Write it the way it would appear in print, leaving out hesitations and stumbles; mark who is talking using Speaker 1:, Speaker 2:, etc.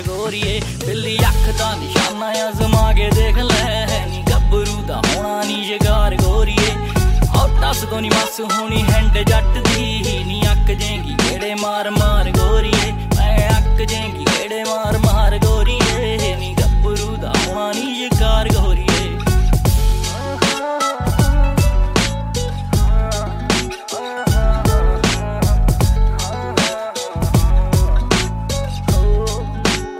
Speaker 1: गोरिए बिल्ली अख दा निशाना आजमा के देख ले, नी गब्बरू दा होना नी शिकार गोरिए। और दस तो नी मस होनी हैंड जट दी, नी अक जेंगी गेड़े मार मार गोरिए, मैं अक जेंगी गेड़े मार मार।